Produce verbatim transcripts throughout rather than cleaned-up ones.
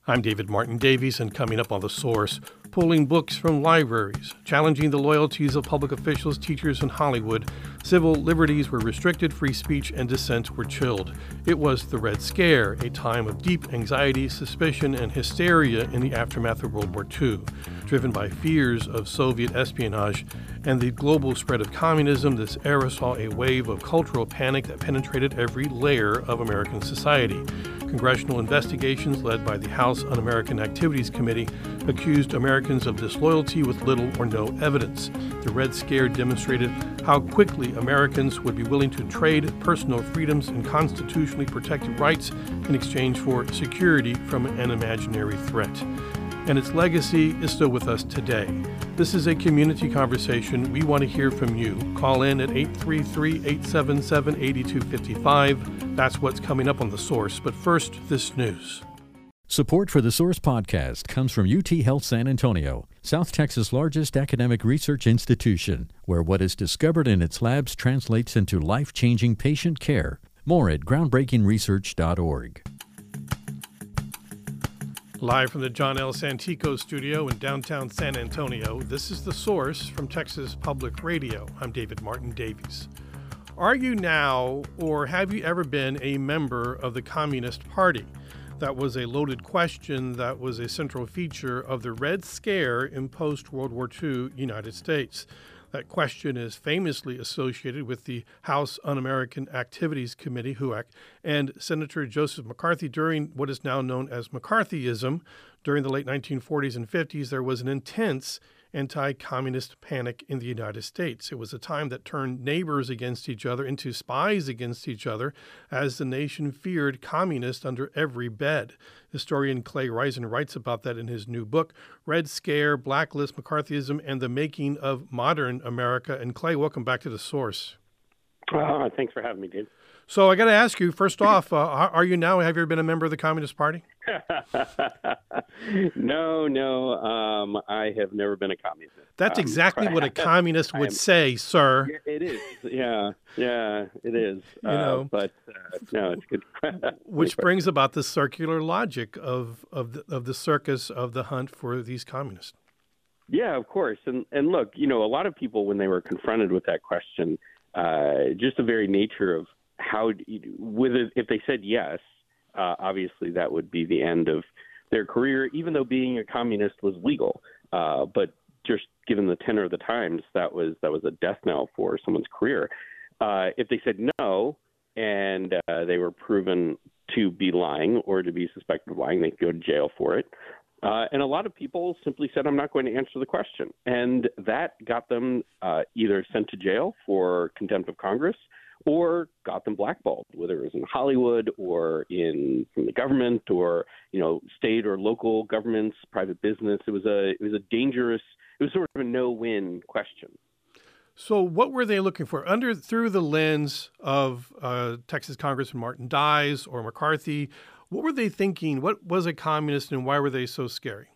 I'm David Martin Davies, and coming up on The Source, pulling books from libraries, challenging the loyalties of public officials, teachers, and Hollywood, civil liberties were restricted, free speech and dissent were chilled. It was the Red Scare, a time of deep anxiety, suspicion, and hysteria in the aftermath of World War Two. Driven by fears of Soviet espionage and the global spread of communism, this era saw a wave of cultural panic that penetrated every layer of American society. Congressional investigations led by the House Un-American Activities Committee accused Americans of disloyalty with little or no evidence. The Red Scare demonstrated how quickly Americans would be willing to trade personal freedoms and constitutionally protected rights in exchange for security from an imaginary threat. And its legacy is still with us today. This is a community conversation. We want to hear from you. Call in at eight three three, eight seven seven, eight two five five. That's what's coming up on The Source. But first, this news. Support for The Source podcast comes from U T Health San Antonio, South Texas' largest academic research institution, where what is discovered in its labs translates into life-changing patient care. More at groundbreaking research dot org. Live from the John L. Santico studio in downtown San Antonio, this is The Source from Texas Public Radio. I'm David Martin Davies. Are you now, or have you ever been, a member of the Communist Party? That was a loaded question that was a central feature of the Red Scare in post-World War Two United States. That question is famously associated with the House Un-American Activities Committee, H U A C, and Senator Joseph McCarthy during what is now known as McCarthyism. During the late nineteen forties and fifties, there was an intense anti-communist panic in the United States. It was a time that turned neighbors against each other into spies against each other as the nation feared communists under every bed. Historian Clay Reisen writes about that in his new book, Red Scare, Blacklist, McCarthyism, and the Making of Modern America. And Clay, welcome back to The Source. Uh, thanks for having me, Dave. So I got to ask you, first off, uh, are you now, have you ever been a member of the Communist Party? no, no, um, I have never been a communist. That's exactly um, what a communist would am, say, sir. It is, yeah, yeah, it is. You know, uh, but uh, no, it's good. Which brings about the circular logic of of the, of the circus of the hunt for these communists. Yeah, of course. And and look, you know, a lot of people, when they were confronted with that question, uh, just the very nature of how, with it, if they said yes, uh, obviously that would be the end of their career, even though being a communist was legal. Uh, but just given the tenor of the times, that was that was a death knell for someone's career. Uh, if they said no and uh, they were proven to be lying or to be suspected of lying, they could go to jail for it. Uh, and a lot of people simply said, I'm not going to answer the question. And that got them uh, either sent to jail for contempt of Congress or got them blackballed, whether it was in Hollywood or in from the government or, you know, state or local governments, private business. It was a it was a dangerous, it was sort of a no-win question. So what were they looking for? Under through the lens of uh, Texas Congressman Martin Dies or McCarthy, what were they thinking? What was a communist and why were they so scary?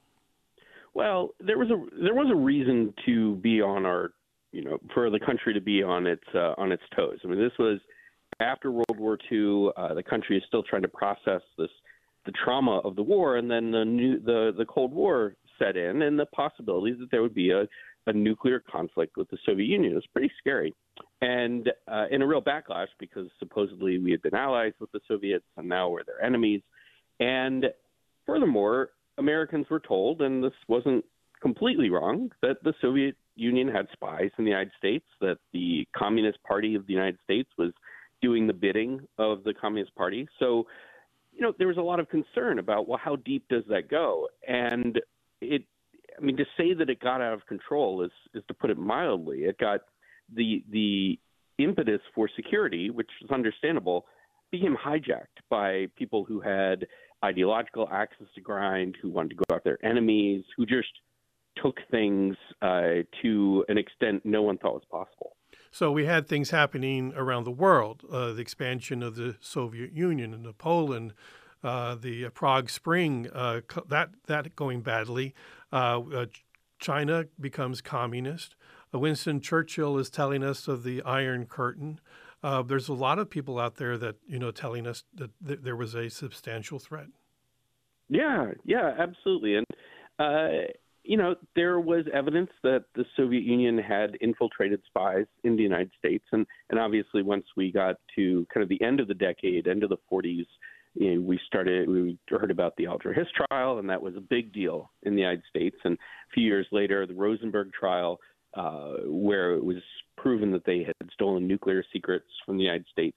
Well, there was a there was a reason to be on our you know, for the country to be on its uh, on its toes. I mean, this was after World War Two. Uh, the country is still trying to process this, the trauma of the war, and then the new the, the Cold War set in, and the possibilities that there would be a, a nuclear conflict with the Soviet Union. It was pretty scary, and uh, in a real backlash because supposedly we had been allies with the Soviets, and now we're their enemies. And furthermore, Americans were told, and this wasn't completely wrong, that the Soviet Union had spies in the United States, that the Communist Party of the United States was doing the bidding of the Communist Party. So, you know, there was a lot of concern about, well, how deep does that go? And it, I mean, to say that it got out of control is, is to put it mildly. It got the, the impetus for security, which is understandable, became hijacked by people who had ideological axes to grind, who wanted to go after their enemies, who just took things uh, to an extent no one thought was possible. So we had things happening around the world, uh, the expansion of the Soviet Union into Poland, uh, the uh, Prague Spring, uh, that that going badly. Uh, uh, China becomes communist. Uh, Winston Churchill is telling us of the Iron Curtain. Uh, there's a lot of people out there that, you know, telling us that th- there was a substantial threat. Yeah, yeah, absolutely. And, uh, you know, there was evidence that the Soviet Union had infiltrated spies in the United States. And, and obviously, once we got to kind of the end of the decade, end of the forties, you know, we started, we heard about the Alger Hiss trial, and that was a big deal in the United States. And a few years later, the Rosenberg trial, uh, where it was proven that they had stolen nuclear secrets from the United States.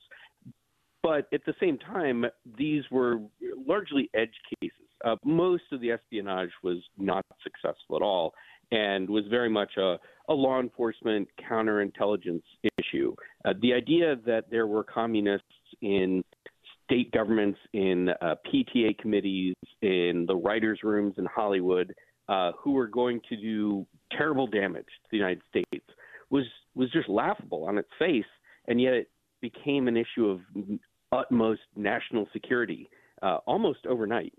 But at the same time, these were largely edge cases. Uh, most of the espionage was not successful at all and was very much a, a law enforcement counterintelligence issue. Uh, the idea that there were communists in state governments, in uh, P T A committees, in the writers' rooms in Hollywood, uh, who were going to do terrible damage to the United States was was just laughable on its face, and yet it became an issue of utmost national security uh, almost overnight.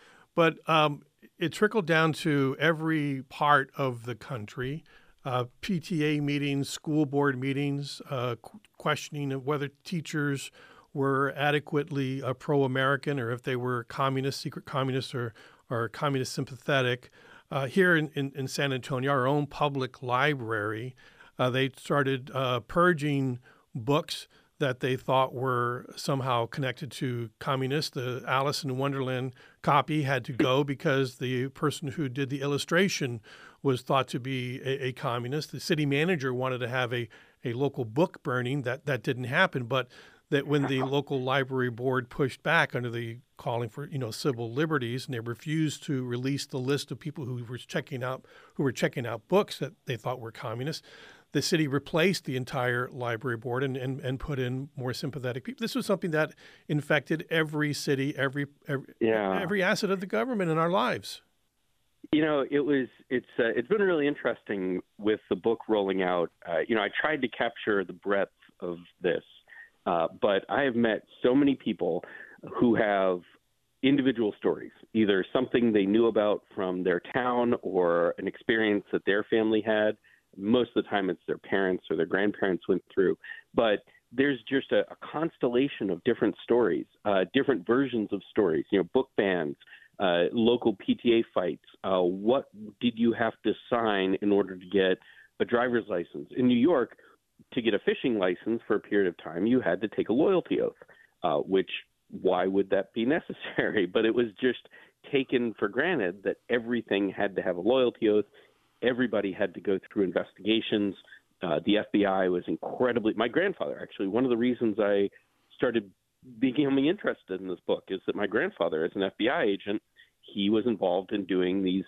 But um, it trickled down to every part of the country. Uh, P T A meetings, school board meetings, uh, qu- questioning of whether teachers were adequately uh, pro-American or if they were communist, secret communists, or, or communist sympathetic. Uh, here in, in, in San Antonio, our own public library, uh, they started uh, purging books that they thought were somehow connected to communists. The Alice in Wonderland copy had to go because the person who did the illustration was thought to be a, a communist. The city manager wanted to have a, a local book burning. That, that didn't happen, but that when the local library board pushed back under the calling for, you know, civil liberties, and they refused to release the list of people who were checking out who were checking out books that they thought were communist, the city replaced the entire library board and, and, and put in more sympathetic people. This was something that infected every city, every every, yeah. every asset of the government in our lives. You know, it was it's uh, it's been really interesting with the book rolling out. Uh, you know, I tried to capture the breadth of this. Uh, but I have met so many people who have individual stories, either something they knew about from their town or an experience that their family had. Most of the time it's their parents or their grandparents went through. But there's just a, a constellation of different stories, uh, different versions of stories, you know, book bans, uh, local P T A fights. Uh, what did you have to sign in order to get a driver's license? In New York, to get a fishing license for a period of time, you had to take a loyalty oath, uh, which why would that be necessary? But it was just taken for granted that everything had to have a loyalty oath. Everybody had to go through investigations. Uh, the F B I was incredibly – my grandfather, actually, one of the reasons I started becoming interested in this book is that my grandfather, as an F B I agent, he was involved in doing these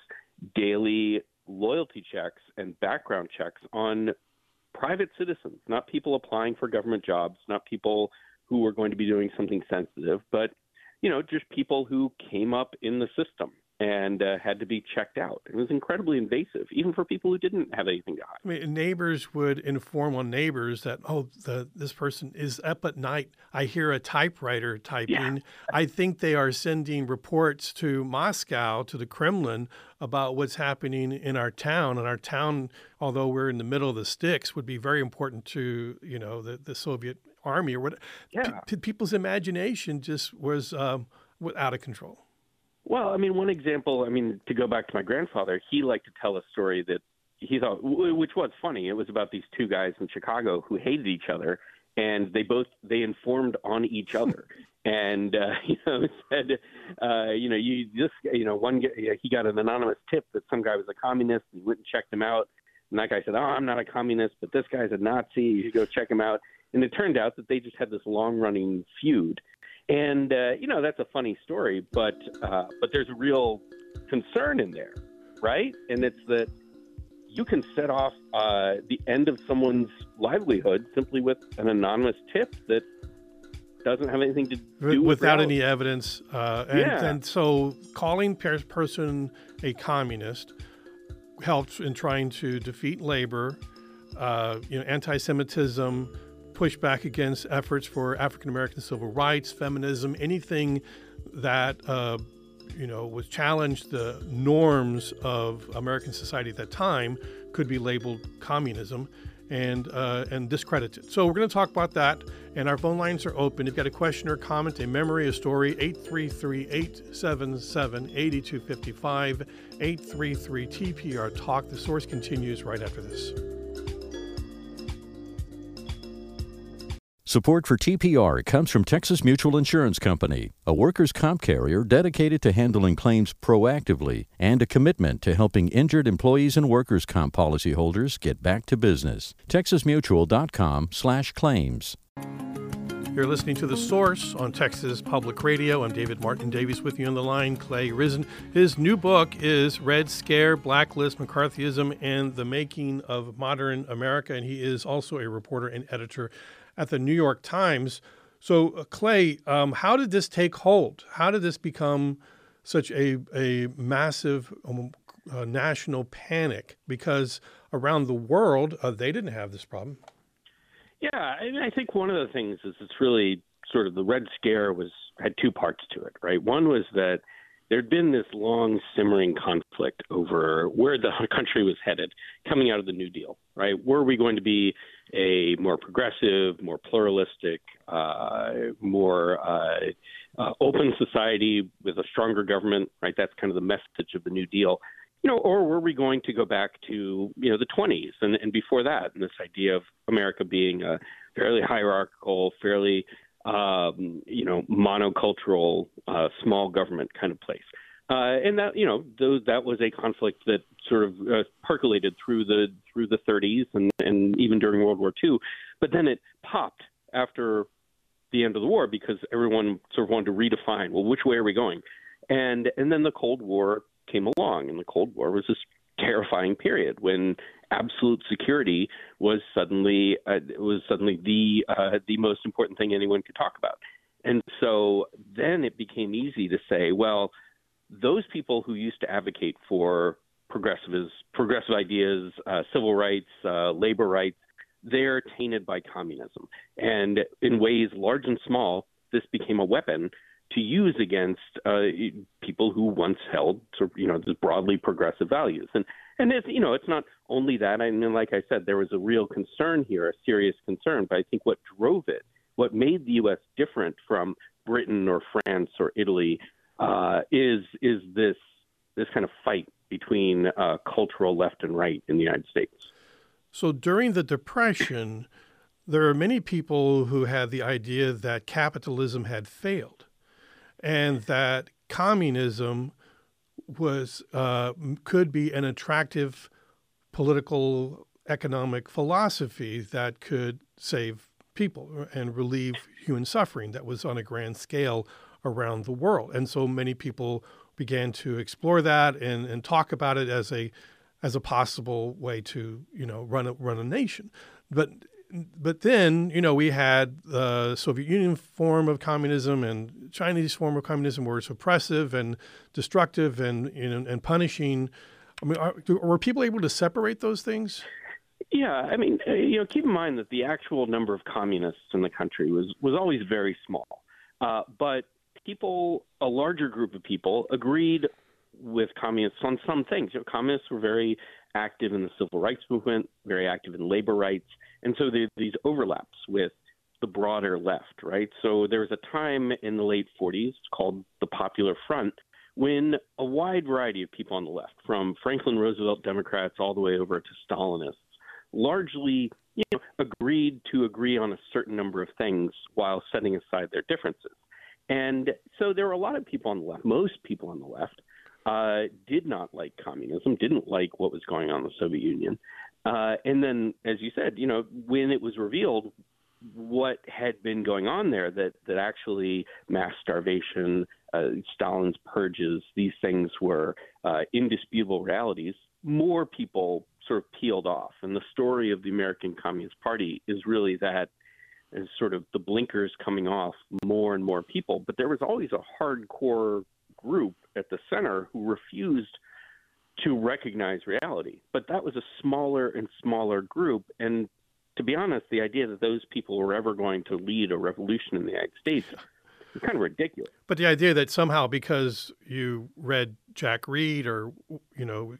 daily loyalty checks and background checks on – private citizens, not people applying for government jobs, not people who were going to be doing something sensitive, but, you know, just people who came up in the system and uh, had to be checked out. It was incredibly invasive, even for people who didn't have anything to hide. I mean, neighbors would inform on neighbors that, oh, the, this person is up at night. I hear a typewriter typing. Yeah. I think they are sending reports to Moscow, to the Kremlin, about what's happening in our town. And our town, although we're in the middle of the sticks, would be very important to, you know, the, the Soviet army or what. Yeah. P- people's imagination just was um, out of control. Well, I mean, one example, I mean, to go back to my grandfather, he liked to tell a story that he thought, which was funny. It was about these two guys in Chicago who hated each other, and they both, they informed on each other. And, uh, you know, said, uh, you know, you just, you know, one, he got an anonymous tip that some guy was a communist, and he went and checked him out. And that guy said, oh, I'm not a communist, but this guy's a Nazi. You should go check him out. And it turned out that they just had this long-running feud. And, uh, you know, that's a funny story, but uh, but there's a real concern in there, right? And it's that you can set off uh, the end of someone's livelihood simply with an anonymous tip that doesn't have anything to do with without reality. any evidence. Uh, and, Yeah. and so calling per- person a communist helped in trying to defeat labor, uh, you know, anti-Semitism, push back against efforts for African-American civil rights, feminism, anything that, uh, you know, was challenged the norms of American society at that time could be labeled communism. and uh, and discredits it. So we're going to talk about that, and our phone lines are open. If you've got a question or comment, a memory, a story, eight three three, eight seven seven, eight two five five, eight three three T P R Talk. The Source continues right after this. Support for T P R comes from Texas Mutual Insurance Company, a workers' comp carrier dedicated to handling claims proactively and a commitment to helping injured employees and workers' comp policyholders get back to business. texas mutual dot com slash claims. You're listening to The Source on Texas Public Radio. I'm David Martin Davies with you on the line, Clay Risen. His new book is Red Scare, Blacklist, McCarthyism, and the Making of Modern America, and he is also a reporter and editor at the New York Times. So, uh, Clay, um, how did this take hold? How did this become such a, a massive um, uh, national panic? Because around the world, uh, they didn't have this problem. Yeah, I, mean, I think one of the things is it's really sort of the Red Scare was had two parts to it, right? One was that there'd been this long simmering conflict over where the country was headed coming out of the New Deal, right? Were we going to be a more progressive, more pluralistic, uh, more uh, uh, open society with a stronger government, right? That's kind of the message of the New Deal. You know, or were we going to go back to, you know, the twenties and, and before that, and this idea of America being a fairly hierarchical, fairly, um, you know, monocultural, uh, small government kind of place. Uh, and that, you know, those, that was a conflict that sort of uh, percolated through the through the thirties and, and even during World War Two. But then it popped after the end of the war because everyone sort of wanted to redefine, well, which way are we going? And and then the Cold War came along, and the Cold War was this terrifying period when absolute security was suddenly uh, was suddenly the uh, the most important thing anyone could talk about. And so then it became easy to say, well, those people who used to advocate for progressive progressive ideas, uh, civil rights, uh, labor rights, they're tainted by communism. And in ways large and small, this became a weapon to use against uh, people who once held, sort of, you know, this broadly progressive values. And and it's, you know, it's not only that. I mean, like I said, there was a real concern here, a serious concern. But I think what drove it, what made the U S different from Britain or France or Italy, uh, is is this this kind of fight between uh, cultural left and right in the United States. So during the Depression, there are many people who had the idea that capitalism had failed, and that communism was uh, could be an attractive political economic philosophy that could save people and relieve human suffering that was on a grand scale around the world. And so many people began to explore that and, and talk about it as a as a possible way to, you know, run a, run a nation. But But then, you know, we had the Soviet Union form of communism and Chinese form of communism were suppressive and destructive and, you know, and punishing. I mean, are, were people able to separate those things? Yeah, I mean, you know, keep in mind that the actual number of communists in the country was, was always very small. Uh, but people, a larger group of people, agreed with communists on some things. You know, communists were very active in the civil rights movement, very active in labor rights. And so there are these overlaps with the broader left, right? So there was a time in the late forties called the Popular Front when a wide variety of people on the left, from Franklin Roosevelt Democrats all the way over to Stalinists, largely, you know, agreed to agree on a certain number of things while setting aside their differences. And so there were a lot of people on the left, most people on the left, uh, did not like communism, didn't like what was going on in the Soviet Union. Uh, and then, as you said, you know, when it was revealed what had been going on there, that, that actually mass starvation, uh, Stalin's purges, these things were uh, indisputable realities, more people sort of peeled off. And the story of the American Communist Party is really that, as sort of the blinkers coming off more and more people. But there was always a hardcore group at the center who refused to recognize reality. But that was a smaller and smaller group. And to be honest, the idea that those people were ever going to lead a revolution in the United States is kind of ridiculous. But the idea that somehow because you read Jack Reed or, you know,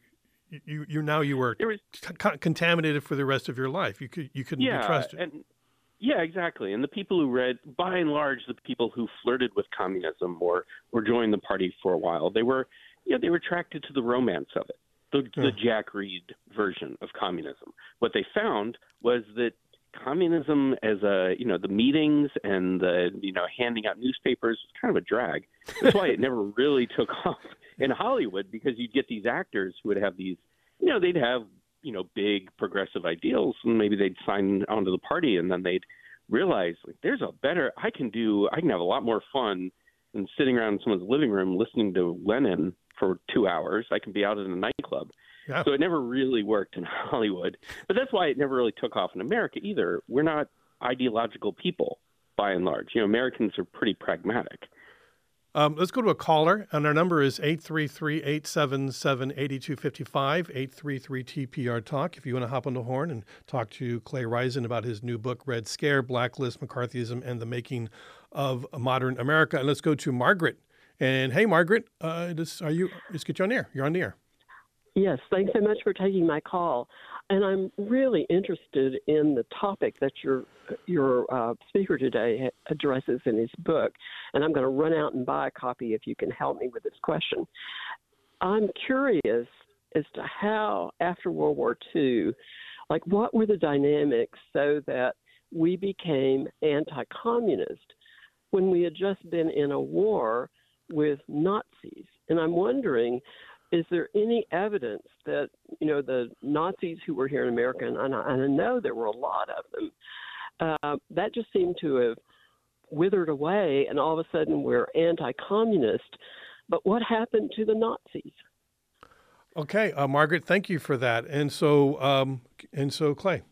you you now you were was, c- contaminated for the rest of your life. You could you couldn't yeah, be trusted. And, yeah, exactly. And the people who read, by and large, the people who flirted with communism or or joined the party for a while, they were, you know, they were attracted to the romance of it, the, yeah. the Jack Reed version of communism. What they found was that communism as a, you know, the meetings and the, you know, handing out newspapers was kind of a drag. That's why it never really took off in Hollywood, because you'd get these actors who would have these, you know, they'd have, you know, big progressive ideals, and maybe they'd sign onto the party, and then they'd realize, like, there's a better, I can do, I can have a lot more fun than sitting around in someone's living room listening to Lenin for two hours. I can be out at a nightclub. Yeah. So it never really worked in Hollywood. But that's why it never really took off in America either. We're not ideological people, by and large. You know, Americans are pretty pragmatic. Um, let's go to a caller, and our number is eight three three, eight seven seven, eight two five five, eight three three T P R Talk. If you want to hop on the horn and talk to Clay Risen about his new book, Red Scare, Blacklist, McCarthyism, and the Making of Modern America. And let's go to Margaret. And hey, Margaret, uh, this, are you? Let's get you on air. You're on the air. Yes, thanks so much for taking my call. And I'm really interested in the topic that your your uh, speaker today addresses in his book. And I'm going to run out and buy a copy if you can help me with this question. I'm curious as to how, after World War Two, like what were the dynamics so that we became anti-communist when we had just been in a war with Nazis? And I'm wondering, is there any evidence that, you know, the Nazis who were here in America, and I, and I know there were a lot of them, uh, that just seemed to have withered away, and all of a sudden we're anti-communist. But what happened to the Nazis? Okay, uh, Margaret, thank you for that. And so, um, and so, Clay.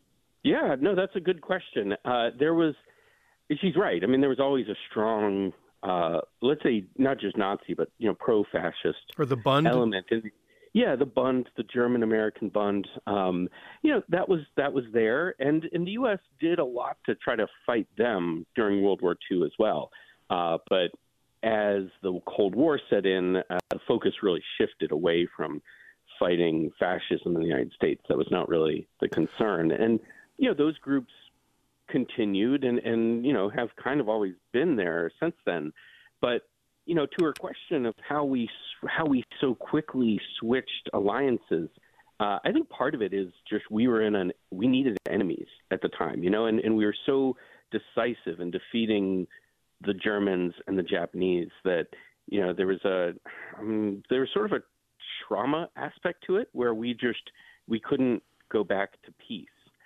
Yeah, no, that's a good question. Uh, there was, she's right. I mean, there was always a strong, uh, let's say, not just Nazi, but, you know, pro-fascist or the Bund element. Yeah, the Bund, the German-American Bund. Um, you know, that was that was there, and and the U S did a lot to try to fight them during World War Two as well. Uh, but as the Cold War set in, uh, the focus really shifted away from fighting fascism in the United States. That was not really the concern, and you know, those groups continued and, and, you know, have kind of always been there since then. But, you know, to her question of how we how we so quickly switched alliances, uh, I think part of it is just we were in an we needed enemies at the time, you know, and, and we were so decisive in defeating the Germans and the Japanese that, you know, there was a I mean, there was sort of a trauma aspect to it where we just we couldn't go back to peace.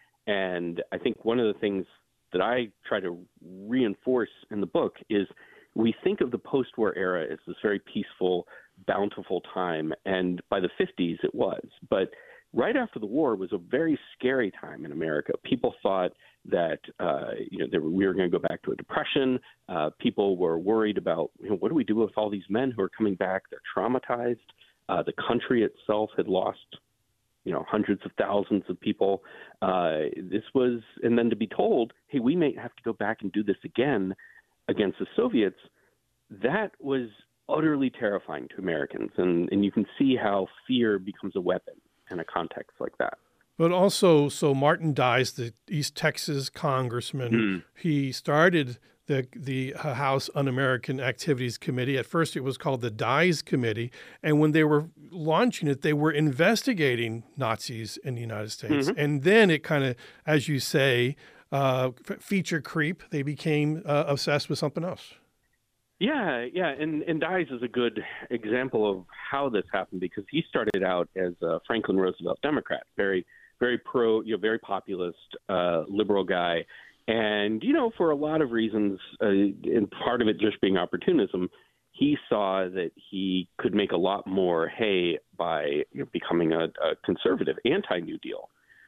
And I think one of the things that I try to reinforce in the book is we think of the post-war era as this very peaceful, bountiful time. And by the fifties, it was. But right after the war was a very scary time in America. People thought that, uh, you know, they were, we were going to go back to a depression. Uh, people were worried about, you know, what do we do with all these men who are coming back? They're traumatized. Uh, the country itself had lost, you know, hundreds of thousands of people. Uh, this was, and then to be told, hey, we may have to go back and do this again against the Soviets, that was utterly terrifying to Americans. And, and you can see how fear becomes a weapon in a context like that. But also, so Martin Dies, the East Texas congressman, mm. he started the the House Un-American Activities Committee. At first, it was called the Dies Committee. And when they were launching it, they were investigating Nazis in the United States. Mm-hmm. And then it kind of, as you say, uh, feature creep. They became uh, obsessed with something else. Yeah, yeah. And, and Dies is a good example of how this happened because he started out as a Franklin Roosevelt Democrat, very, very pro, you know, very populist, uh, liberal guy. And, you know, for a lot of reasons, uh, and part of it just being opportunism, he saw that he could make a lot more hay by you know, becoming a, a conservative, anti-New Deal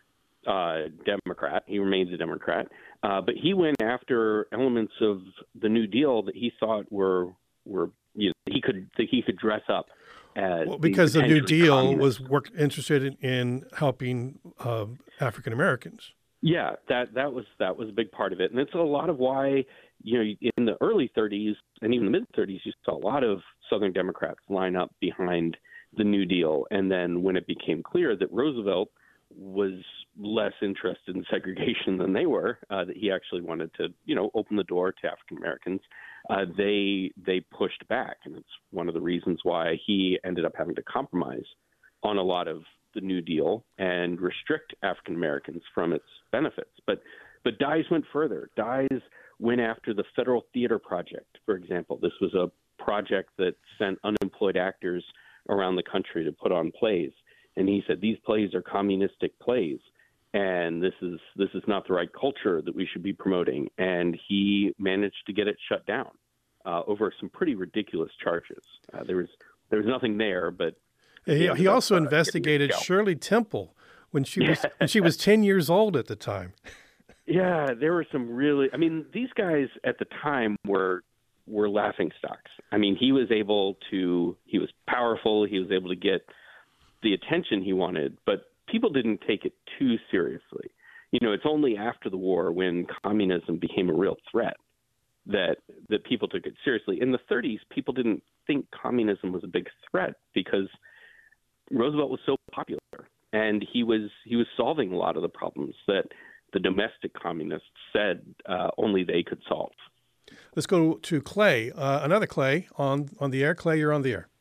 uh, Democrat. He remains a Democrat. Uh, but he went after elements of the New Deal that he thought were, were you know, he could that he could dress up as well, because the New Deal communist. was work, interested in, in helping uh, African Americans. Yeah, that that was that was a big part of it, and it's a lot of why you know in the early thirties and even the mid thirties you saw a lot of Southern Democrats line up behind the New Deal. And then when it became clear that Roosevelt was less interested in segregation than they were, uh, that he actually wanted to, you know, open the door to African Americans, uh, they they pushed back. And it's one of the reasons why he ended up having to compromise on a lot of the New Deal and restrict African Americans from its benefits. But but Dies went further. Dies went after the Federal Theater Project, for example. This was a project that sent unemployed actors around the country to put on plays. And he said, these plays are communistic plays, and this is this is not the right culture that we should be promoting. And he managed to get it shut down uh, over some pretty ridiculous charges. Uh, there was there was nothing there, but he, he also up, uh, investigated Shirley Temple when she was when she was ten years old at the time. Yeah, there were some really. I mean, these guys at the time were were laughing stocks. I mean, he was able to. He was powerful. He was able to get the attention he wanted, but people didn't take it too seriously. You know, it's only after the war, when communism became a real threat, that that people took it seriously. In the thirties, people didn't think communism was a big threat because Roosevelt was so popular, and he was he was solving a lot of the problems that the domestic communists said uh, only they could solve. Let's go to Clay. Uh, another Clay on on the air. Clay, you're on the air.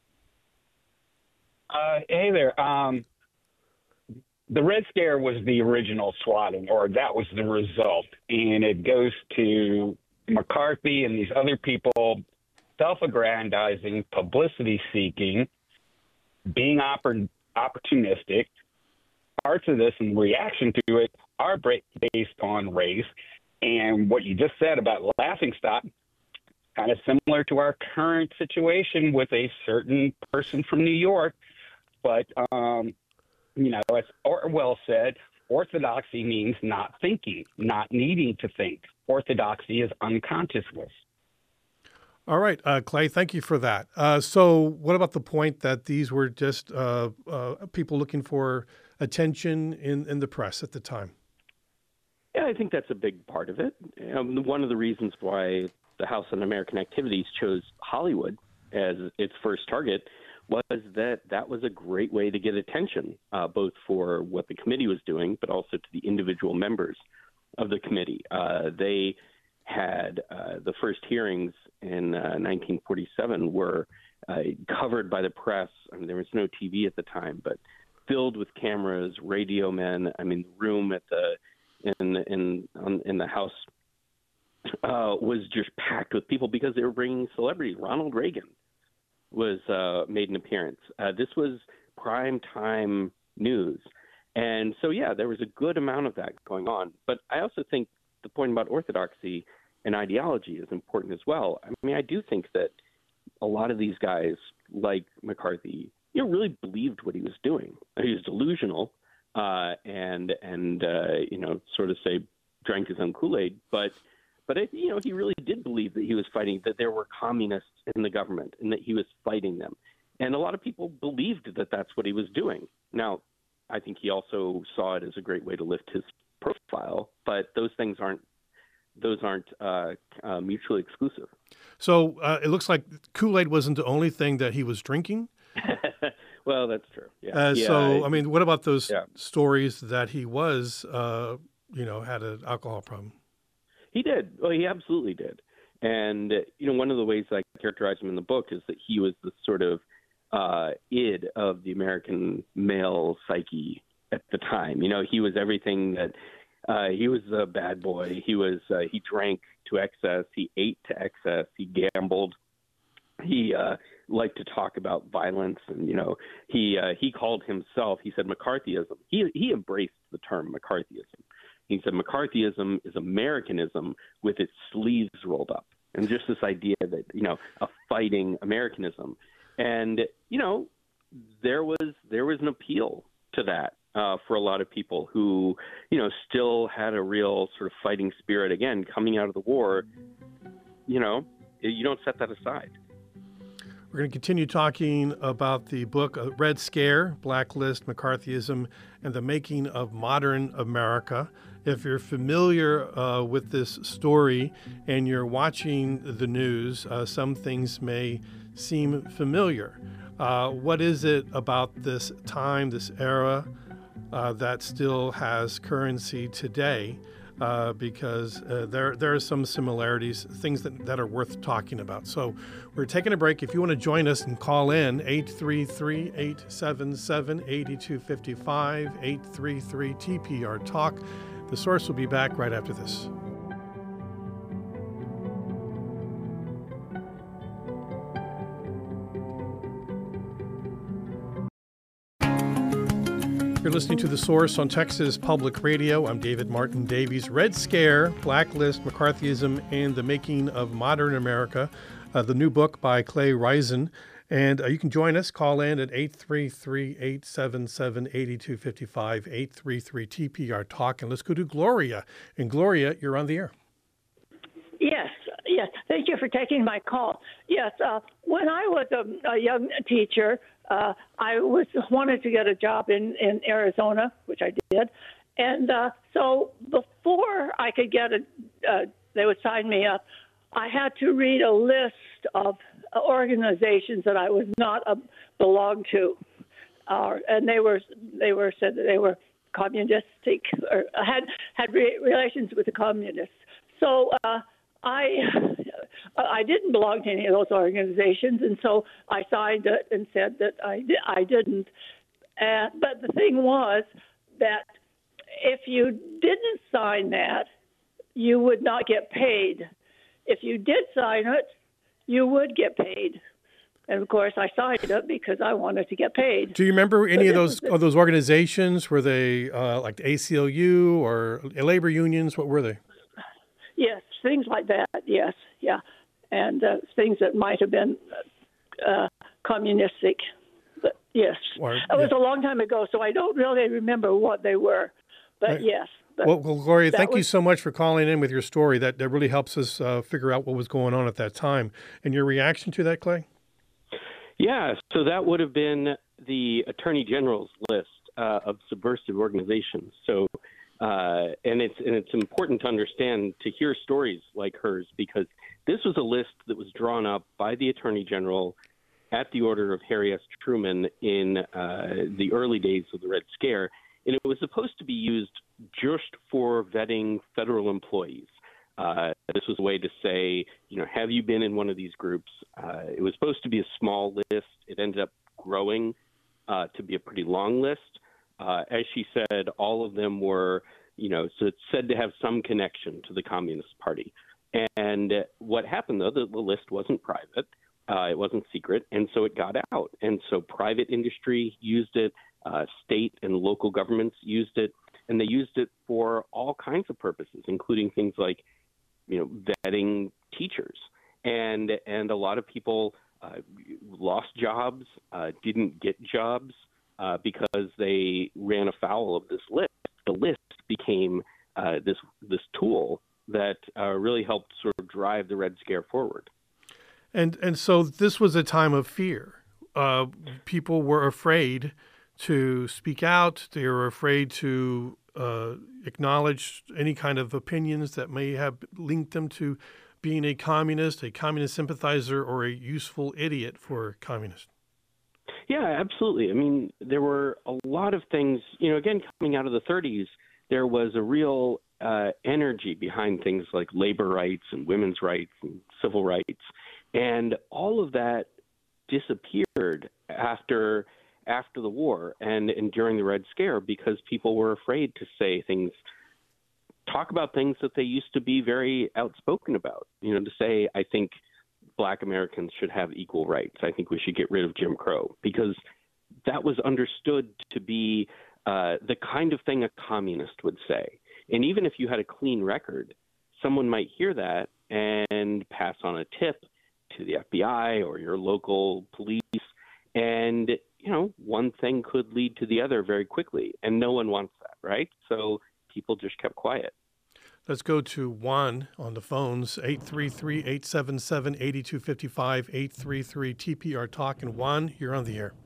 Uh, hey there. Um, the Red Scare was the original swatting, or that was the result. And it goes to McCarthy and these other people self-aggrandizing, publicity-seeking, being oppor- opportunistic. Parts of this and reaction to it are based on race. And what you just said about laughingstock, kind of similar to our current situation with a certain person from New York. But, um, you know, as Orwell said, orthodoxy means not thinking, not needing to think. Orthodoxy is unconsciousness. All right, uh, Clay, thank you for that. Uh, so what about the point that these were just uh, uh, people looking for attention in, in the press at the time? Yeah, I think that's a big part of it. Um, one of the reasons why the House Un-American Activities chose Hollywood as its first target was that that was a great way to get attention, uh, both for what the committee was doing, but also to the individual members of the committee. Uh, they had uh, the first hearings in uh, nineteen forty-seven were uh, covered by the press. I mean, there was no T V at the time, but filled with cameras, radio men. I mean, the room at the in in on, in the House uh, was just packed with people because they were bringing celebrities. Ronald Reagan was uh, made an appearance. Uh, this was prime time news. And so, yeah, there was a good amount of that going on. But I also think the point about orthodoxy and ideology is important as well. I mean, I do think that a lot of these guys, like McCarthy, you know, really believed what he was doing. He was delusional uh, and, and uh, you know, sort of say drank his own Kool-Aid. But But, it, you know, he really did believe that he was fighting, that there were communists in the government and that he was fighting them. And a lot of people believed that that's what he was doing. Now, I think he also saw it as a great way to lift his profile, but those things aren't those aren't uh, uh, mutually exclusive. So uh, it looks like Kool-Aid wasn't the only thing that he was drinking? Well, that's true. Yeah. Uh, yeah so, I, I mean, what about those yeah. stories that he was, uh, you know, had an alcohol problem? He did. Well, he absolutely did. And, you know, one of the ways I characterize him in the book is that he was the sort of uh, id of the American male psyche at the time. You know, he was everything that uh, he was a bad boy. He was uh, he drank to excess. He ate to excess. He gambled. He uh, liked to talk about violence. And, you know, he uh, he called himself, he said McCarthyism. He, he embraced the term McCarthyism. He said McCarthyism is Americanism with its sleeves rolled up. And just this idea that, you know, a fighting Americanism. And, you know, there was there was an appeal to that uh, for a lot of people who, you know, still had a real sort of fighting spirit. Again, coming out of the war, you know, you don't set that aside. We're going to continue talking about the book uh, Red Scare, Blacklist, McCarthyism, and the Making of Modern America. If you're familiar uh, with this story and you're watching the news, uh, some things may seem familiar. Uh, Uh, what is it about this time, this era, uh, that still has currency today? Uh, because uh, there there are some similarities, things that, that are worth talking about. So we're taking a break. If you want to join us and call in, eight three three, eight seven seven, eight two five five, eight three three T P R Talk. The Source will be back right after this. You're listening to The Source on Texas Public Radio. I'm David Martin Davies. Red Scare, Blacklist, McCarthyism, and the Making of Modern America, uh, the new book by Clay Risen. And uh, you can join us. Call in at eight three three, eight seven seven, eight two five five, eight three three T P R Talk. And let's go to Gloria. And Gloria, you're on the air. Yes, yes. Thank you for taking my call. Yes, uh, when I was a, a young teacher, uh, I was wanted to get a job in, in Arizona, which I did. And uh, so before I could get a, uh, they would sign me up, I had to read a list of organizations that I was not a, belonged to. Uh, and they were, they were said that they were communistic or had, had re- relations with the communists. So, uh, I I didn't belong to any of those organizations, and so I signed it and said that I, I didn't. Uh, but the thing was that if you didn't sign that, you would not get paid. If you did sign it, you would get paid. And, of course, I signed it because I wanted to get paid. Do you remember any of those of those organizations? Were they uh, like the A C L U or labor unions? What were they? Yes, things like that, yes, yeah. And uh, things that might have been uh, communistic. But yes, or, it was yeah. a long time ago, so I don't really remember what they were. But right. yes. But well, well, Gloria, thank was... you so much for calling in with your story. That, that really helps us uh, figure out what was going on at that time. And your reaction to that, Clay? Yeah, so that would have been the Attorney General's list uh, of subversive organizations. So Uh, and it's and it's important to understand, to hear stories like hers, because this was a list that was drawn up by the Attorney General at the order of Harry S. Truman in uh, the early days of the Red Scare, and it was supposed to be used just for vetting federal employees. Uh, this was a way to say, you know, have you been in one of these groups? Uh, it was supposed to be a small list. It ended up growing uh, to be a pretty long list. Uh, as she said, all of them were, you know, so it's said to have some connection to the Communist Party. And what happened, though, the, the list wasn't private. Uh, it wasn't secret. And so it got out. And so private industry used it. Uh, state and local governments used it. And they used it for all kinds of purposes, including things like, you know, vetting teachers. And, and a lot of people uh, lost jobs, uh, didn't get jobs. Uh, because they ran afoul of this list. The list became uh, this this tool that uh, really helped sort of drive the Red Scare forward. And and so this was a time of fear. Uh, people were afraid to speak out. They were afraid to uh, acknowledge any kind of opinions that may have linked them to being a communist, a communist sympathizer, or a useful idiot for a communist. Yeah, absolutely. I mean, there were a lot of things, you know, again, coming out of the thirties, there was a real uh, energy behind things like labor rights and women's rights and civil rights. And all of that disappeared after after the war and, and during the Red Scare because people were afraid to say things, talk about things that they used to be very outspoken about, you know, to say, I think Black Americans should have equal rights. I think we should get rid of Jim Crow, because that was understood to be uh, the kind of thing a communist would say. And even if you had a clean record, someone might hear that and pass on a tip to the F B I or your local police. And, you know, one thing could lead to the other very quickly. And no one wants that, right? So people just kept quiet. Let's go to Juan on the phones, eight three three, eight seven seven, eight two five five, eight three three T P R Talk. And Juan, you're on the air.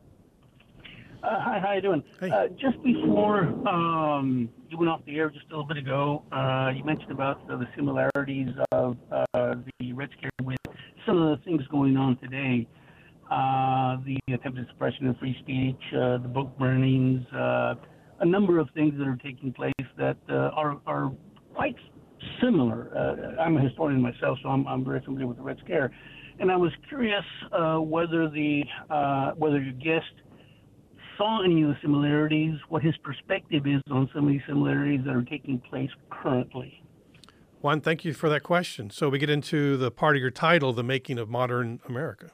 Uh, hi, how you doing? Hey. Uh, just before um, you went off the air just a little bit ago, uh, you mentioned about uh, the similarities of uh, the Red Scare with some of the things going on today. uh, the attempted suppression of free speech, uh, the book burnings, uh, a number of things that are taking place that uh, are, are quite similar. Uh, I'm a historian myself, so I'm, I'm very familiar with the Red Scare. And I was curious uh, whether the uh, whether your guest saw any of the similarities, what his perspective is on some of these similarities that are taking place currently. Juan, thank you for that question. So we get into the part of your title, The Making of Modern America.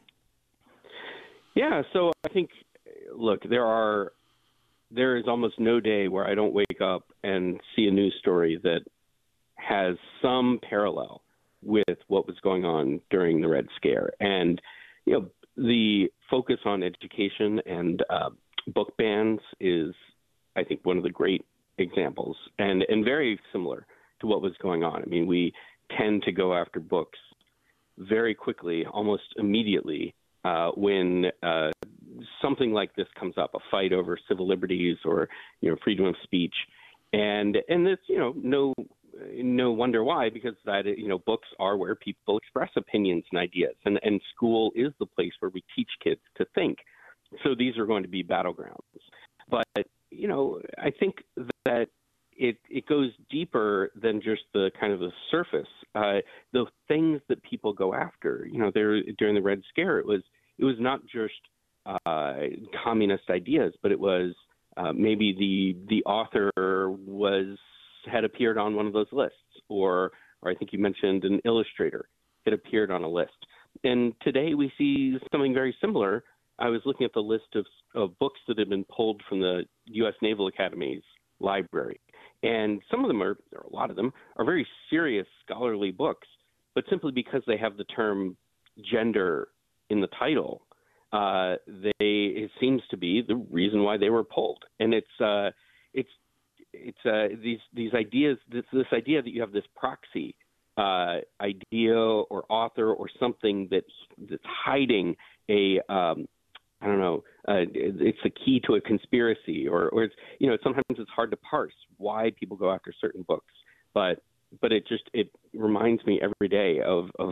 Yeah, so I think, look, there are there is almost no day where I don't wake up and see a news story that has some parallel with what was going on during the Red Scare. And, you know, the focus on education and uh, book bans is, I think, one of the great examples, and, and very similar to what was going on. I mean, we tend to go after books very quickly, almost immediately, uh, when uh, something like this comes up, a fight over civil liberties or, you know, freedom of speech. And, and it's, you know, no no wonder why, because that, you know, books are where people express opinions and ideas, and, and school is the place where we teach kids to think. So these are going to be battlegrounds. But, you know, I think that it it goes deeper than just the kind of the surface. Uh, the things that people go after, you know, there during the Red Scare, it was it was not just uh, communist ideas, but it was uh, maybe the the author was had appeared on one of those lists, or or I think you mentioned an illustrator had appeared on a list. And today we see something very similar. I was looking at the list of, of books that have been pulled from the U S Naval Academy's library. And some of them are, or a lot of them, are very serious scholarly books, but simply because they have the term gender in the title, uh, they it seems to be the reason why they were pulled. And it's uh, it's it's uh, these these ideas, this this idea that you have this proxy uh, idea or author or something that that's hiding a um, I don't know, uh, it's the key to a conspiracy, or, or it's, you know, sometimes it's hard to parse why people go after certain books, but but it just it reminds me every day of of,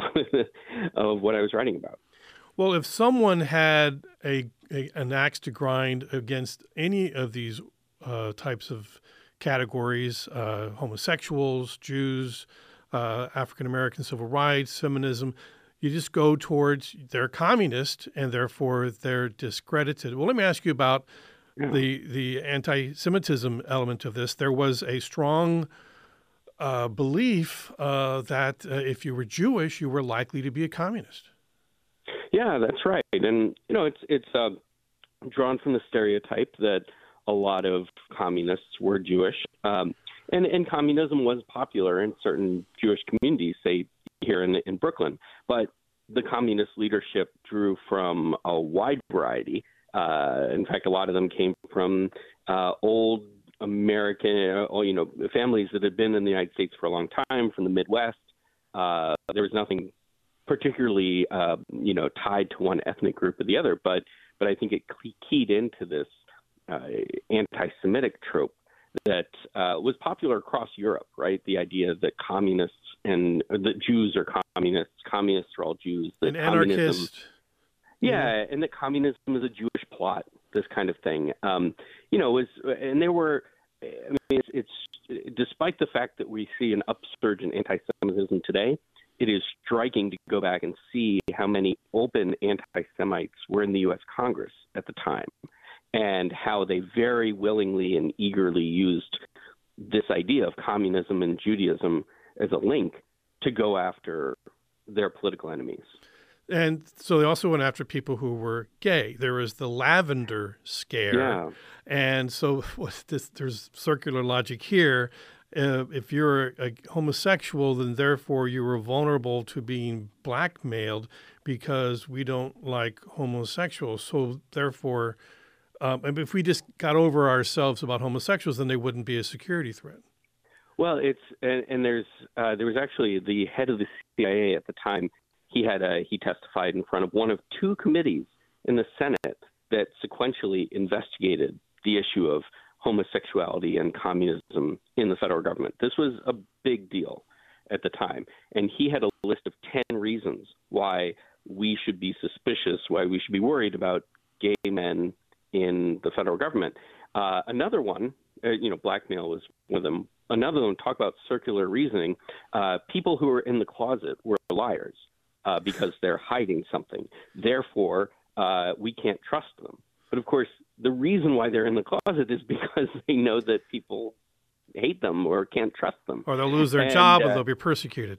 of what I was writing about. Well, if someone had a, a an axe to grind against any of these uh, types of categories, uh, homosexuals, Jews, uh, African American civil rights, feminism, you just go towards they're communist and therefore they're discredited. Well, let me ask you about yeah. the the anti-Semitism element of this. There was a strong uh, belief uh, that uh, if you were Jewish, you were likely to be a communist. Yeah, that's right. And, you know, it's it's uh, drawn from the stereotype that a lot of communists were Jewish. Um, and, and communism was popular in certain Jewish communities, say, here in, in Brooklyn. But the communist leadership drew from a wide variety. Uh, in fact, a lot of them came from uh, old American, uh, you know, families that had been in the United States for a long time, from the Midwest. Uh, there was nothing particularly, uh, you know, tied to one ethnic group or the other, but but I think it keyed into this uh, anti-Semitic trope that uh, was popular across Europe, right? The idea that communists and that Jews are communists, communists are all Jews. That An anarchist. Yeah, and that communism is a Jewish plot, this kind of thing. Um, you know, was and there were, I mean, it's, it's despite the fact that we see an upsurge in anti-Semitism today, it is striking to go back and see how many open anti-Semites were in the U S Congress at the time, and how they very willingly and eagerly used this idea of communism and Judaism as a link to go after their political enemies. And so they also went after people who were gay. There was the Lavender Scare. Yeah. And so what's this, there's circular logic here. Uh, if you're a homosexual, then therefore you were vulnerable to being blackmailed because we don't like homosexuals. So therefore, um, if we just got over ourselves about homosexuals, then they wouldn't be a security threat. Well, it's and, and there's uh, there was actually the head of the C I A at the time. He had a, he testified in front of one of two committees in the Senate that sequentially investigated the issue of homosexuality and communism in the federal government. This was a big deal at the time, and he had a list of ten reasons why we should be suspicious, why we should be worried about gay men in the federal government. Uh, another one, uh, you know, blackmail was one of them. Another one, talk about circular reasoning. Uh, people who are in the closet were liars uh, because they're hiding something. Therefore, uh, we can't trust them. But of course, the reason why they're in the closet is because they know that people hate them or can't trust them. Or they'll lose their and, job uh, or they'll be persecuted.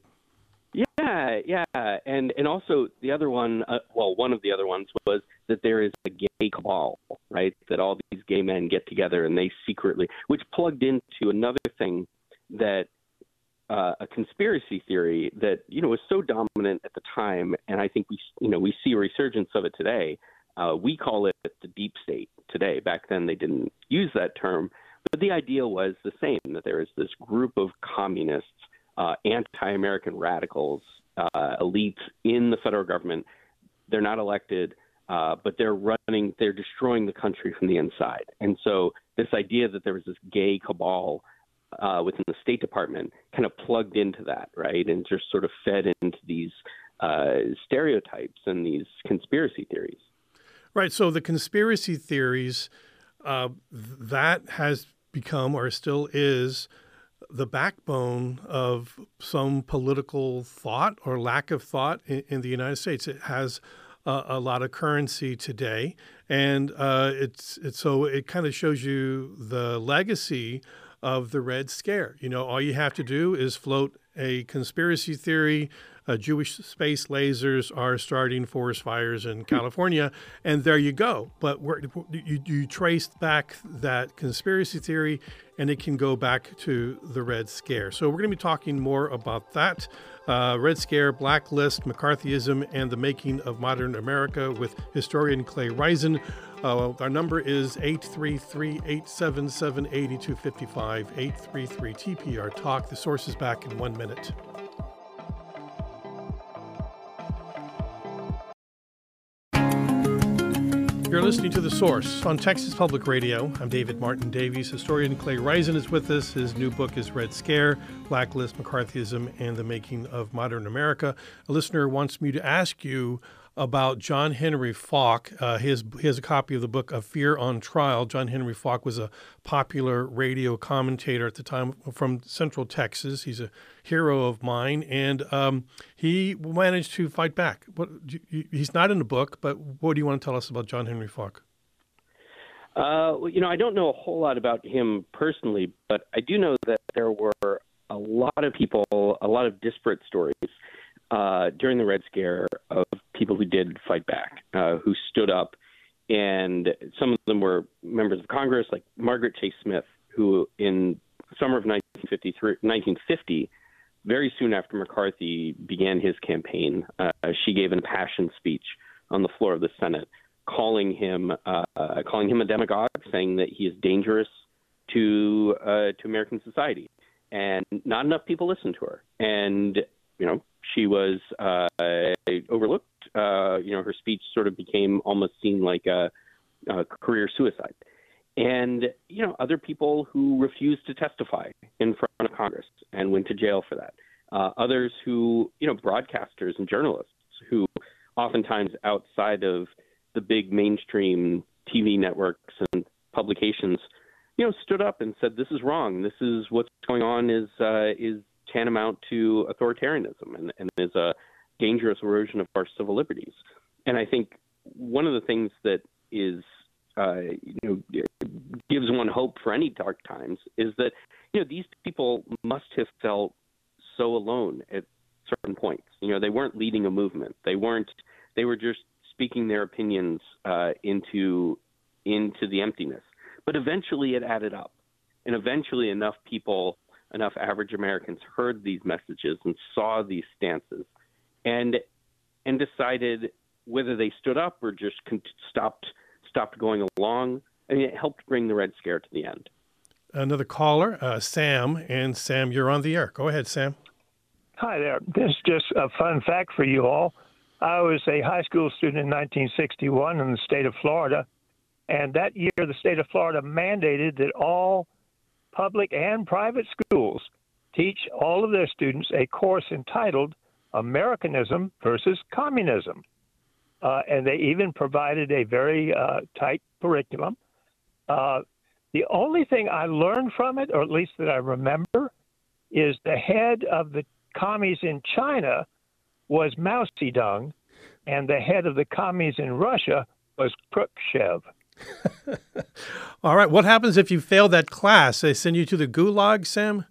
Yeah, yeah. And and also the other one, uh, well, one of the other ones was that there is a gay cabal, right? That all these gay men get together and they secretly, which plugged into another thing that uh, a conspiracy theory that, you know, was so dominant at the time. And I think we, you know, we see a resurgence of it today. Uh, we call it the deep state today. Back then they didn't use that term, but the idea was the same, that there is this group of communists, uh, anti-American radicals, uh, elites in the federal government. They're not elected, uh, but they're running, they're destroying the country from the inside. And so this idea that there was this gay cabal uh, within the State Department kind of plugged into that, right? And just sort of fed into these uh, stereotypes and these conspiracy theories. Right. So the conspiracy theories, uh, that has become or still is the backbone of some political thought or lack of thought in, in the United States. It has uh, a lot of currency today. And uh, it's, it's so it kind of shows you the legacy of the Red Scare. You know, all you have to do is float a conspiracy theory. Uh, Jewish space lasers are starting forest fires in California, and there you go. But we're, you, you trace back that conspiracy theory, and it can go back to the Red Scare. So we're going to be talking more about that. Uh, Red Scare, Blacklist, McCarthyism, and the Making of Modern America with historian Clay Ryzin. Uh, our number is eight three three, eight seven seven, eight two five five, eight three three T P R Talk. The source is back in one minute. You're listening to The Source on Texas Public Radio. I'm David Martin Davies. Historian Clay Ryzin is with us. His new book is Red Scare, Blacklist, McCarthyism, and the Making of Modern America. A listener wants me to ask you about John Henry Faulk. Uh, his, he has a copy of the book of Fear on Trial. John Henry Faulk was a popular radio commentator at the time from Central Texas. He's a hero of mine, and um, he managed to fight back. What, he's not in the book, but what do you want to tell us about John Henry Faulk? Uh, well, you know, I don't know a whole lot about him personally, but I do know that there were a lot of people, a lot of disparate stories Uh, during the Red Scare of people who did fight back, uh, who stood up. And some of them were members of Congress, like Margaret Chase Smith, who in summer of nineteen fifty, very soon after McCarthy began his campaign, uh, she gave an impassioned speech on the floor of the Senate, calling him uh, calling him a demagogue, saying that he is dangerous to uh, to American society. And not enough people listened to her. And, you know, she was uh, overlooked. Uh, you know, her speech sort of became almost seen like a, a career suicide. And, you know, other people who refused to testify in front of Congress and went to jail for that. Uh, others who, you know, broadcasters and journalists who oftentimes outside of the big mainstream T V networks and publications, you know, stood up and said, this is wrong. This is what's going on is uh, is tantamount to authoritarianism and, and is a dangerous erosion of our civil liberties. And I think one of the things that is, uh, you know, gives one hope for any dark times is that, you know, these people must have felt so alone at certain points. You know, they weren't leading a movement. They weren't, they were just speaking their opinions uh, into, into the emptiness. But eventually it added up. And eventually enough people enough average Americans heard these messages and saw these stances and and decided whether they stood up or just con- stopped stopped going along. I mean, it helped bring the Red Scare to the end. Another caller, uh, Sam. And Sam, you're on the air. Go ahead, Sam. Hi there. This is just a fun fact for you all. I was a high school student in nineteen sixty-one in the state of Florida, and that year the state of Florida mandated that all public and private schools teach all of their students a course entitled Americanism versus Communism. uh, and they even provided a very uh, tight curriculum. Uh, the only thing I learned from it, or at least that I remember, is the head of the commies in China was Mao Zedong, and the head of the commies in Russia was Khrushchev. All right. What happens if you fail that class? They send you to the gulag, Sam?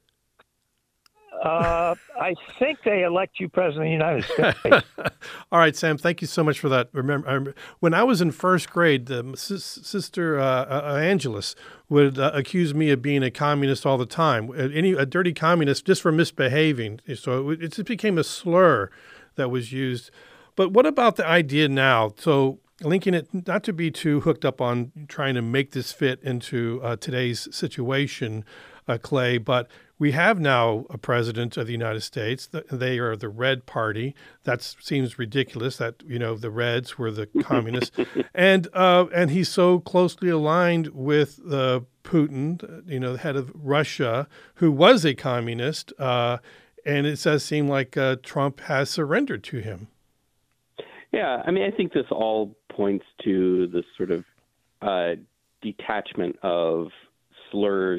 Uh, I think they elect you president of the United States. All right, Sam, thank you so much for that. Remember, I remember when I was in first grade, um, sis, Sister uh, uh, Angelus would uh, accuse me of being a communist all the time, any a dirty communist just for misbehaving. So it, it just became a slur that was used. But what about the idea now? So linking it, not to be too hooked up on trying to make this fit into uh, today's situation, uh, Clay, but we have now a president of the United States. They are the Red Party. That seems ridiculous that, you know, the Reds were the communists. and uh, and he's so closely aligned with uh, Putin, you know, the head of Russia, who was a communist. Uh, and it does seem like uh, Trump has surrendered to him. Yeah, I mean, I think this all points to this sort of uh, detachment of slurs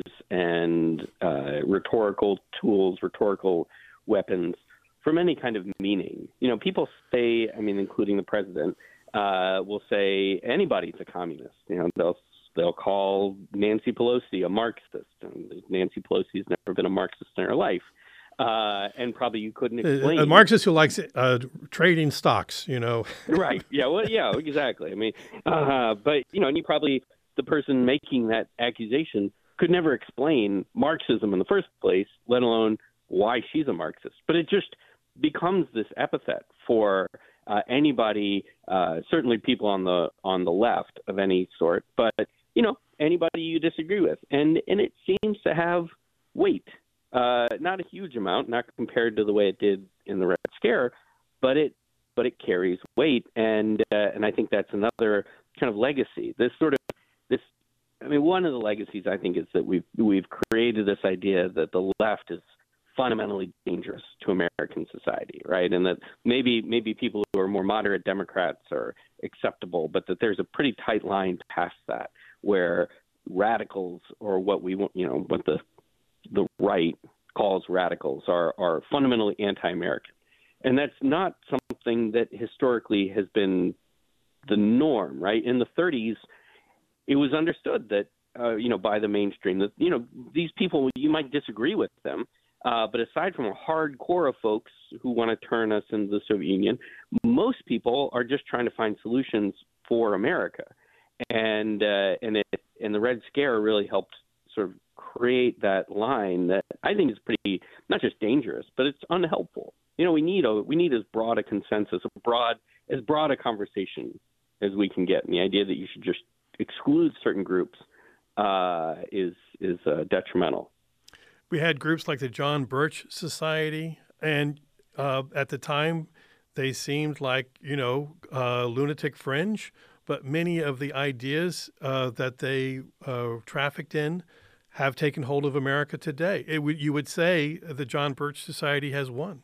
and uh, rhetorical tools, rhetorical weapons from any kind of meaning. You know, people say, I mean, including the president, uh, will say anybody's a communist. You know, they'll they'll call Nancy Pelosi a Marxist, and Nancy Pelosi's never been a Marxist in her life. Uh, and probably you couldn't explain. A Marxist who likes uh, trading stocks, you know. Right. Yeah. Well, yeah, exactly. I mean, uh, but, you know, and you probably, the person making that accusation could never explain Marxism in the first place, let alone why she's a Marxist. But it just becomes this epithet for uh, anybody, uh, certainly people on the on the left of any sort, but, you know, anybody you disagree with. And, and it seems to have weight. Uh, not a huge amount, not compared to the way it did in the Red Scare, but it but it carries weight, and uh, and I think that's another kind of legacy. This sort of this, I mean, one of the legacies I think is that we've we've created this idea that the left is fundamentally dangerous to American society, right? And that maybe maybe people who are more moderate Democrats are acceptable, but that there's a pretty tight line past that where radicals, or what we want, you know, what the the right calls radicals, are, are fundamentally anti-American. And that's not something that historically has been the norm, right? In the thirties, it was understood that, uh, you know, by the mainstream, that, you know, these people, you might disagree with them, uh, but aside from a hardcore of folks who want to turn us into the Soviet Union, most people are just trying to find solutions for America. And, uh, and, it, and the Red Scare really helped sort of create that line that I think is pretty, not just dangerous, but it's unhelpful. You know, we need a we need as broad a consensus, a broad as broad a conversation as we can get. And the idea that you should just exclude certain groups uh, is is uh, detrimental. We had groups like the John Birch Society, and uh, at the time they seemed like, you know, uh, lunatic fringe, but many of the ideas uh, that they uh, trafficked in have taken hold of America today. It w- you would say the John Birch Society has won.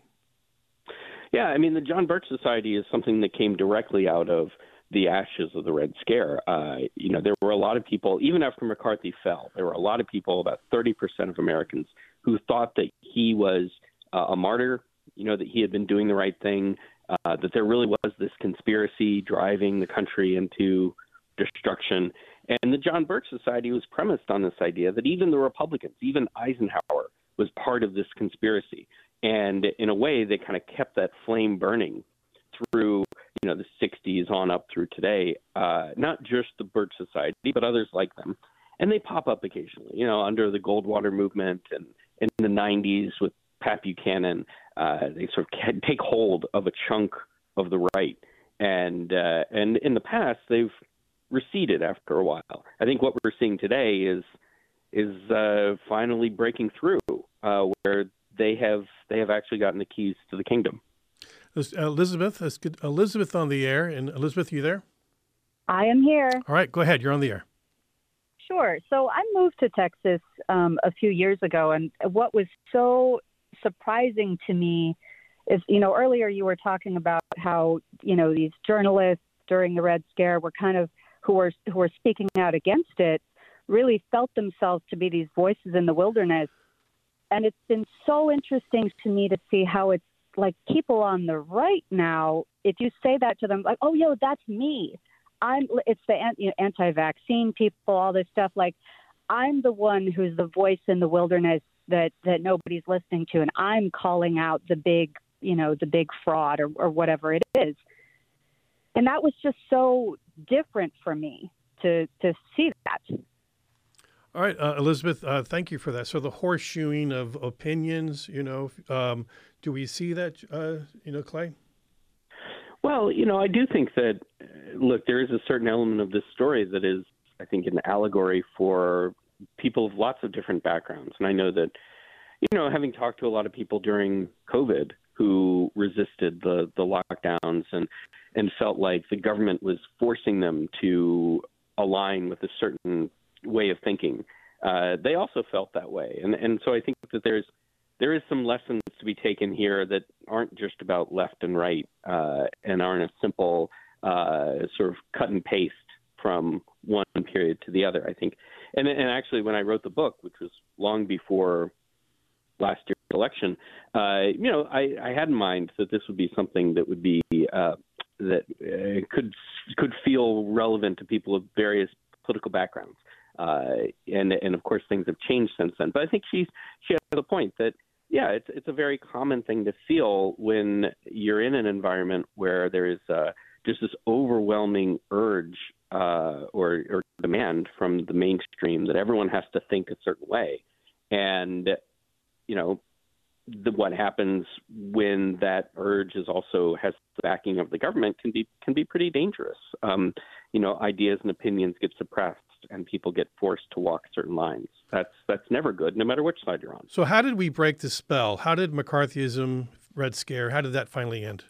Yeah, I mean, the John Birch Society is something that came directly out of the ashes of the Red Scare. Uh, you know, there were a lot of people, even after McCarthy fell, there were a lot of people, about thirty percent of Americans, who thought that he was uh, a martyr, you know, that he had been doing the right thing, uh, that there really was this conspiracy driving the country into destruction. And the John Birch Society was premised on this idea that even the Republicans, even Eisenhower, was part of this conspiracy. And in a way, they kind of kept that flame burning through, you know, the sixties on up through today. Uh, not just the Birch Society, but others like them. And they pop up occasionally, you know, under the Goldwater movement, and in the nineties with Pat Buchanan. Uh, they sort of take hold of a chunk of the right. And uh, and in the past, they've receded after a while. I think what we're seeing today is is uh, finally breaking through, uh, where they have they have actually gotten the keys to the kingdom. Elizabeth, let's get Elizabeth on the air. And Elizabeth, you there? I am here. All right, go ahead. You're on the air. Sure. So I moved to Texas um, a few years ago, and what was so surprising to me is, you know, earlier you were talking about how, you know, these journalists during the Red Scare were kind of, who were, who were speaking out against it, really felt themselves to be these voices in the wilderness. And it's been so interesting to me to see how it's like people on the right now, if you say that to them, like, oh, yo, that's me. I'm, it's the you know, anti-vaccine people, all this stuff. Like, I'm the one who's the voice in the wilderness that, that nobody's listening to. And I'm calling out the big, you know, the big fraud or, or whatever it is. And that was just so different for me to, to see that. All right, uh, Elizabeth, uh, thank you for that. So the horseshoeing of opinions, you know, um, do we see that, uh, you know, Clay? Well, you know, I do think that, look, there is a certain element of this story that is, I think, an allegory for people of lots of different backgrounds. And I know that, you know, having talked to a lot of people during COVID who resisted the, the lockdowns and, and felt like the government was forcing them to align with a certain way of thinking, uh, they also felt that way. And, and so I think that there's there is some lessons to be taken here that aren't just about left and right uh, and aren't a simple uh, sort of cut and paste from one period to the other, I think. And, and actually, when I wrote the book, which was long before last year's election, uh, you know, I, I had in mind that this would be something that would be uh, that uh, could could feel relevant to people of various political backgrounds. Uh, and, and of course, things have changed since then. But I think she's, she has a point that, yeah, it's it's a very common thing to feel when you're in an environment where there is uh, just this overwhelming urge uh, or, or demand from the mainstream that everyone has to think a certain way. And, you know, the, what happens when that urge is also has the backing of the government can be can be pretty dangerous. Um, you know, ideas and opinions get suppressed and people get forced to walk certain lines. That's that's never good, no matter which side you're on. So how did we break the spell? How did McCarthyism, Red Scare, how did that finally end?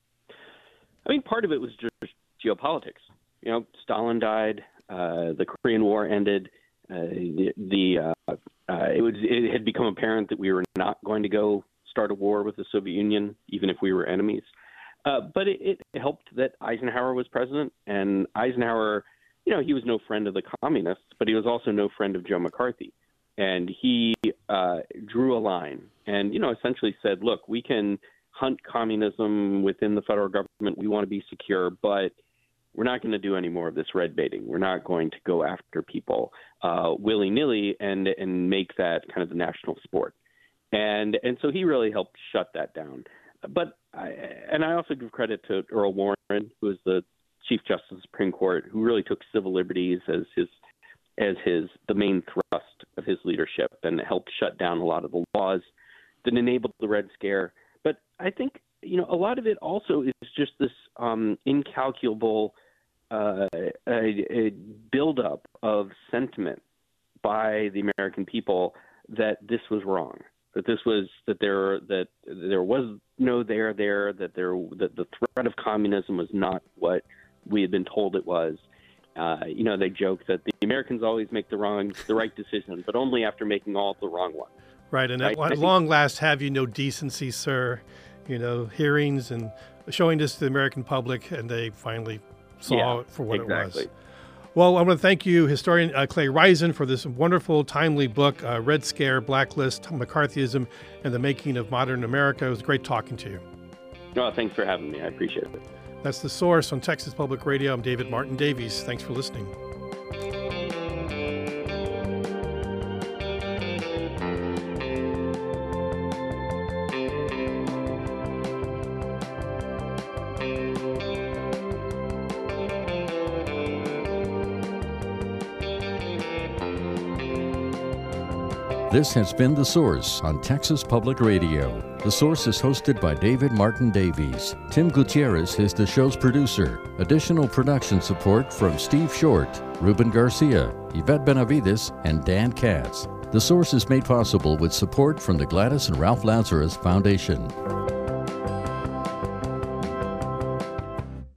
I mean, part of it was just geopolitics. You know, Stalin died, uh, the Korean War ended, uh, the, the uh, uh, it was it had become apparent that we were not going to go start a war with the Soviet Union, even if we were enemies. Uh, but it, it helped that Eisenhower was president, and Eisenhower, you know, he was no friend of the communists, but he was also no friend of Joe McCarthy. And he uh, drew a line and, you know, essentially said, look, we can hunt communism within the federal government. We want to be secure, but we're not going to do any more of this red baiting. We're not going to go after people uh, willy-nilly and and make that kind of the national sport. And and so he really helped shut that down. But I, and I also give credit to Earl Warren, who is the Chief Justice of the Supreme Court, who really took civil liberties as his as his the main thrust of his leadership and helped shut down a lot of the laws that enabled the Red Scare. But I think, you know, a lot of it also is just this um, incalculable uh, a, a buildup of sentiment by the American people that this was wrong, that this was that there that there was no there there that there that the threat of communism was not what we had been told it was. Uh, you know, they joke that the Americans always make the wrong, the right decision, but only after making all the wrong ones. Right, and right? at long last, have you no decency, sir? You know, hearings and showing this to the American public, and they finally saw yeah, it for what exactly. it was. Well, I want to thank you, historian uh, Clay Risen, for this wonderful, timely book, uh, Red Scare, Blacklist, McCarthyism, and the Making of Modern America. It was great talking to you. Oh, thanks for having me. I appreciate it. That's The Source on Texas Public Radio. I'm David Martin Davies. Thanks for listening. This has been The Source on Texas Public Radio. The Source is hosted by David Martin Davies. Tim Gutierrez is the show's producer. Additional production support from Steve Short, Ruben Garcia, Yvette Benavides, and Dan Katz. The Source is made possible with support from the Gladys and Ralph Lazarus Foundation.